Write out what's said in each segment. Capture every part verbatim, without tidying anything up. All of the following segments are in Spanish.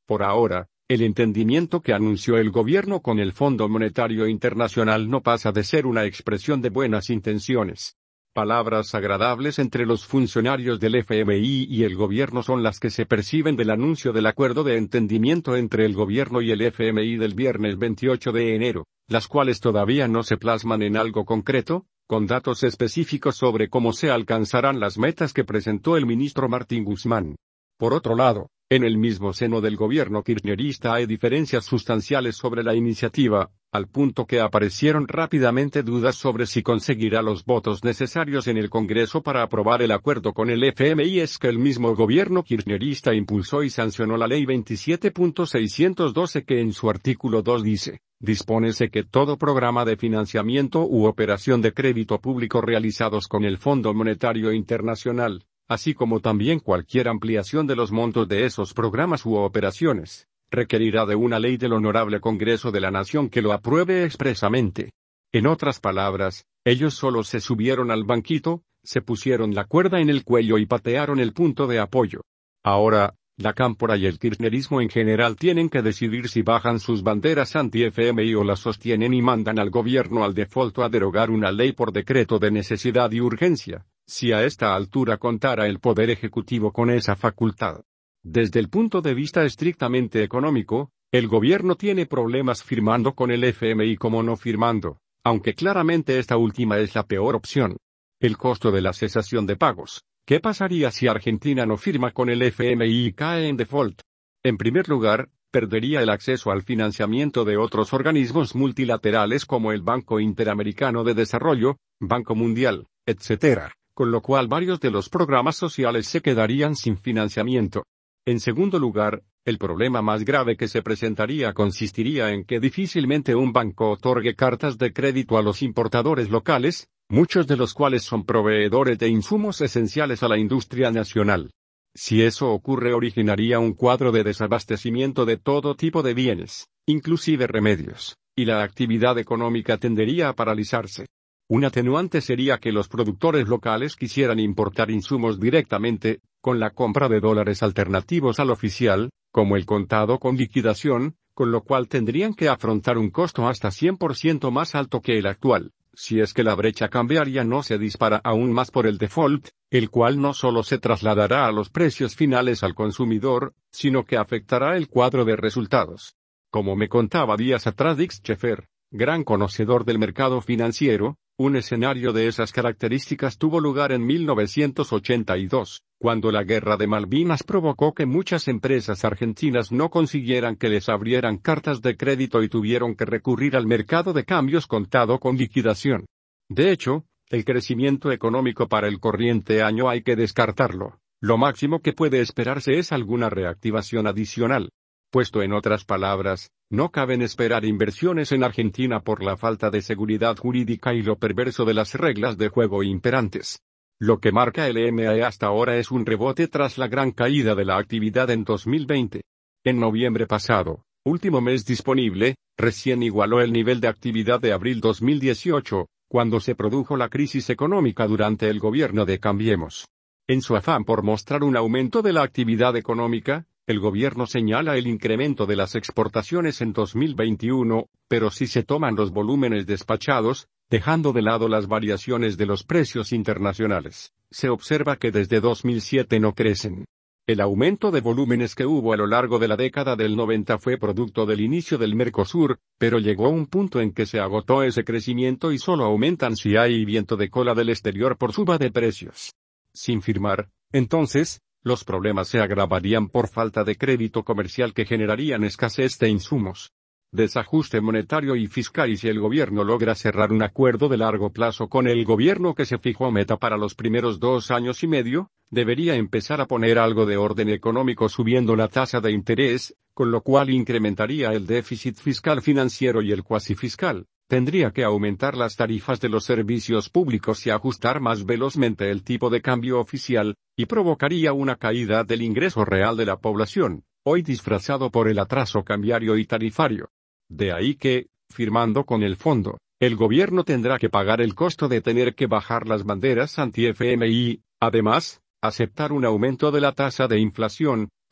Por ahora, el entendimiento que anunció el gobierno con el Fondo Monetario Internacional no pasa de ser una expresión de buenas intenciones. Palabras agradables entre los funcionarios del F M I y el gobierno son las que se perciben del anuncio del acuerdo de entendimiento entre el gobierno y el F M I del viernes veintiocho de enero, las cuales todavía no se plasman en algo concreto, con datos específicos sobre cómo se alcanzarán las metas que presentó el ministro Martín Guzmán. Por otro lado, en el mismo seno del gobierno kirchnerista hay diferencias sustanciales sobre la iniciativa, al punto que aparecieron rápidamente dudas sobre si conseguirá los votos necesarios en el Congreso para aprobar el acuerdo con el F M I. Es que el mismo gobierno kirchnerista impulsó y sancionó la ley veintisiete punto seiscientos doce que en su artículo dos dice, dispónese que todo programa de financiamiento u operación de crédito público realizados con el Fondo Monetario Internacional, así como también cualquier ampliación de los montos de esos programas u operaciones, requerirá de una ley del Honorable Congreso de la Nación que lo apruebe expresamente. En otras palabras, ellos solo se subieron al banquito, se pusieron la cuerda en el cuello y patearon el punto de apoyo. Ahora, la cámpora y el kirchnerismo en general tienen que decidir si bajan sus banderas anti-F M I o las sostienen y mandan al gobierno al default o a derogar una ley por decreto de necesidad y urgencia, si a esta altura contara el Poder Ejecutivo con esa facultad. Desde el punto de vista estrictamente económico, el gobierno tiene problemas firmando con el F M I como no firmando, aunque claramente esta última es la peor opción. El costo de la cesación de pagos. ¿Qué pasaría si Argentina no firma con el F M I y cae en default? En primer lugar, perdería el acceso al financiamiento de otros organismos multilaterales como el Banco Interamericano de Desarrollo, Banco Mundial, etcétera, con lo cual varios de los programas sociales se quedarían sin financiamiento. En segundo lugar, el problema más grave que se presentaría consistiría en que difícilmente un banco otorgue cartas de crédito a los importadores locales, muchos de los cuales son proveedores de insumos esenciales a la industria nacional. Si eso ocurre, originaría un cuadro de desabastecimiento de todo tipo de bienes, inclusive remedios, y la actividad económica tendería a paralizarse. Un atenuante sería que los productores locales quisieran importar insumos directamente, con la compra de dólares alternativos al oficial, como el contado con liquidación, con lo cual tendrían que afrontar un costo hasta cien por ciento más alto que el actual, si es que la brecha cambiaria no se dispara aún más por el default, el cual no solo se trasladará a los precios finales al consumidor, sino que afectará el cuadro de resultados. Como me contaba días atrás Dick Schaeffer, gran conocedor del mercado financiero, un escenario de esas características tuvo lugar en mil novecientos ochenta y dos, cuando la Guerra de Malvinas provocó que muchas empresas argentinas no consiguieran que les abrieran cartas de crédito y tuvieron que recurrir al mercado de cambios contado con liquidación. De hecho, el crecimiento económico para el corriente año hay que descartarlo. Lo máximo que puede esperarse es alguna reactivación adicional. Puesto en otras palabras, no caben esperar inversiones en Argentina por la falta de seguridad jurídica y lo perverso de las reglas de juego imperantes. Lo que marca el E M A hasta ahora es un rebote tras la gran caída de la actividad en dos mil veinte. En noviembre pasado, último mes disponible, recién igualó el nivel de actividad de abril dos mil dieciocho, cuando se produjo la crisis económica durante el gobierno de Cambiemos. En su afán por mostrar un aumento de la actividad económica, el gobierno señala el incremento de las exportaciones en dos mil veintiuno, pero si se toman los volúmenes despachados, dejando de lado las variaciones de los precios internacionales, se observa que desde dos mil siete no crecen. El aumento de volúmenes que hubo a lo largo de la década del noventa fue producto del inicio del Mercosur, pero llegó un punto en que se agotó ese crecimiento y solo aumentan si hay viento de cola del exterior por suba de precios. Sin firmar, entonces, los problemas se agravarían por falta de crédito comercial que generarían escasez de insumos, desajuste monetario y fiscal, y si el gobierno logra cerrar un acuerdo de largo plazo con el gobierno que se fijó meta para los primeros dos años y medio, debería empezar a poner algo de orden económico subiendo la tasa de interés, con lo cual incrementaría el déficit fiscal financiero y el cuasi fiscal. Tendría que aumentar las tarifas de los servicios públicos y ajustar más velozmente el tipo de cambio oficial, y provocaría una caída del ingreso real de la población, hoy disfrazado por el atraso cambiario y tarifario. De ahí que, firmando con el fondo, el gobierno tendrá que pagar el costo de tener que bajar las banderas anti-F M I, además, aceptar un aumento de la tasa de inflación,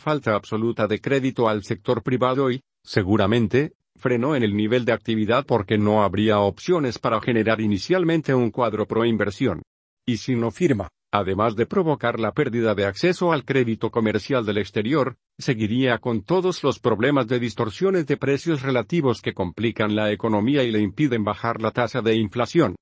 falta absoluta de crédito al sector privado y, seguramente, frenó en el nivel de actividad porque no habría opciones para generar inicialmente un cuadro pro inversión. Y si no firma, además de provocar la pérdida de acceso al crédito comercial del exterior, seguiría con todos los problemas de distorsiones de precios relativos que complican la economía y le impiden bajar la tasa de inflación.